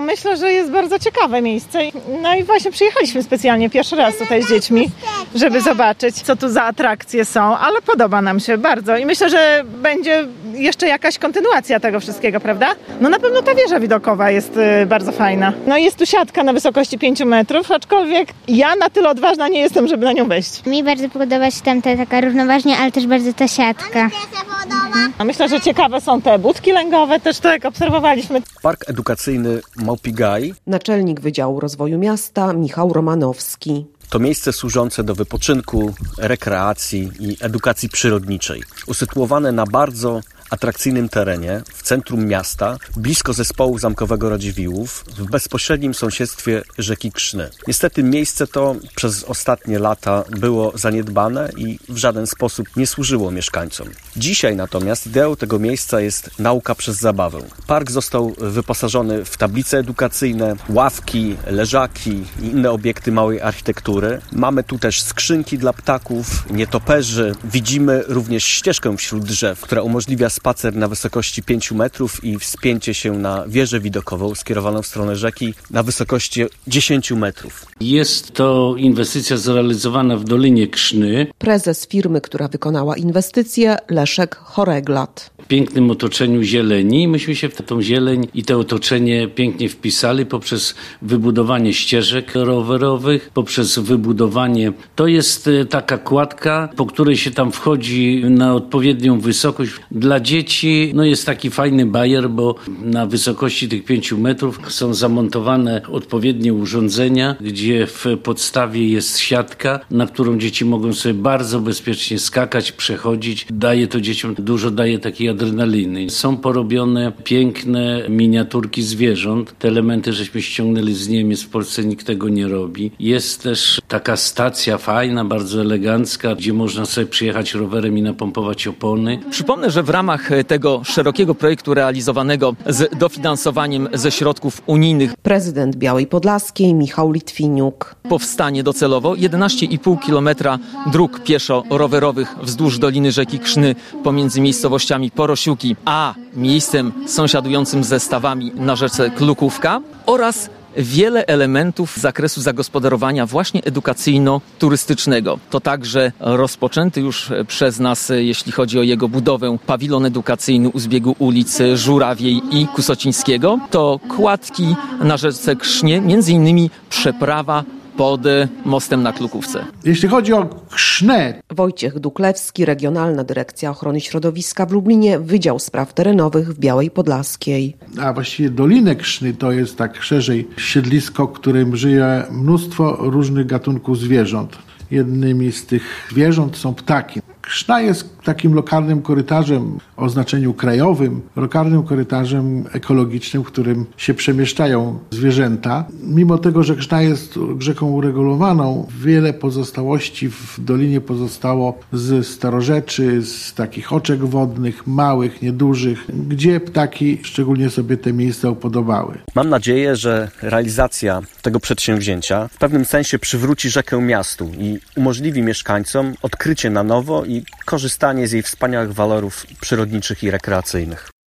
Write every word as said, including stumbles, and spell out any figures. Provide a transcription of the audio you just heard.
myślę, że jest bardzo ciekawe miejsce. No i właśnie przyjechaliśmy specjalnie pierwszy raz tutaj z dziećmi, żeby zobaczyć, co tu za atrakcje są, ale podoba nam się bardzo i myślę, że będzie jeszcze jakaś kontynuacja tego wszystkiego, prawda? No na pewno ta wieża widokowa jest y, bardzo fajna. No i jest tu siatka na wysokości pięciu metrów, aczkolwiek ja na tyle odważna nie jestem, żeby na nią wejść. Mi bardzo podoba się tam ta taka równoważnie, ale też bardzo ta siatka. Mhm. A myślę, że ciekawe są te budki lęgowe, też tak obserwowaliśmy. Park edukacyjny Małpigaj. Naczelnik Wydziału Rozwoju Miasta Michał Romanowski. To miejsce służące do wypoczynku, rekreacji i edukacji przyrodniczej. Usytuowane na bardzo atrakcyjnym terenie, w centrum miasta, blisko zespołu zamkowego Radziwiłłów, w bezpośrednim sąsiedztwie rzeki Krzny. Niestety miejsce to przez ostatnie lata było zaniedbane i w żaden sposób nie służyło mieszkańcom. Dzisiaj natomiast ideą tego miejsca jest nauka przez zabawę. Park został wyposażony w tablice edukacyjne, ławki, leżaki i inne obiekty małej architektury. Mamy tu też skrzynki dla ptaków, nietoperzy. Widzimy również ścieżkę wśród drzew, która umożliwia spacer na wysokości pięciu metrów i wspięcie się na wieżę widokową skierowaną w stronę rzeki na wysokości dziesięciu metrów. Jest to inwestycja zrealizowana w Dolinie Krzny. Prezes firmy, która wykonała inwestycję, Leszek Choreglat. W pięknym otoczeniu zieleni. Myśmy się w tą zieleń i to otoczenie pięknie wpisali poprzez wybudowanie ścieżek rowerowych, poprzez wybudowanie. To jest taka kładka, po której się tam wchodzi na odpowiednią wysokość. Dla dzieci no jest taki fajny bajer, bo na wysokości tych pięciu metrów są zamontowane odpowiednie urządzenia, gdzie w podstawie jest siatka, na którą dzieci mogą sobie bardzo bezpiecznie skakać, przechodzić. Daje to dzieciom, dużo daje takiej adrenaliny. Są porobione piękne miniaturki zwierząt. Te elementy żeśmy ściągnęli z Niemiec, w Polsce nikt tego nie robi. Jest też taka stacja fajna, bardzo elegancka, gdzie można sobie przyjechać rowerem i napompować opony. Przypomnę, że w ramach tego szerokiego projektu realizowanego z dofinansowaniem ze środków unijnych Prezydent Białej Podlaskiej Michał Litwiniuk. Powstanie docelowo jedenaście i pół kilometra dróg pieszo-rowerowych wzdłuż Doliny Rzeki Krzny pomiędzy miejscowościami Porosiuki a miejscem sąsiadującym ze stawami na rzece Klukówka oraz wiele elementów z zakresu zagospodarowania właśnie edukacyjno-turystycznego. To także rozpoczęty już przez nas, jeśli chodzi o jego budowę, pawilon edukacyjny u zbiegu ulic Żurawiej i Kusocińskiego. To kładki na rzece Krznie, między innymi przeprawa pod mostem na Klukówce. Jeśli chodzi o Krisznę. Wojciech Duklewski, Regionalna Dyrekcja Ochrony Środowiska w Lublinie, Wydział Spraw Terenowych w Białej Podlaskiej. A właściwie Dolinę Krzny to jest tak szerzej siedlisko, w którym żyje mnóstwo różnych gatunków zwierząt. Jednymi z tych zwierząt są ptaki. Krzna jest takim lokalnym korytarzem o znaczeniu krajowym, lokalnym korytarzem ekologicznym, w którym się przemieszczają zwierzęta. Mimo tego, że Krzna jest rzeką uregulowaną, wiele pozostałości w dolinie pozostało z starorzeczy, z takich oczek wodnych, małych, niedużych, gdzie ptaki szczególnie sobie te miejsca upodobały. Mam nadzieję, że realizacja tego przedsięwzięcia w pewnym sensie przywróci rzekę miastu i umożliwi mieszkańcom odkrycie na nowo i korzystanie z jej wspaniałych walorów przyrodniczych i rekreacyjnych.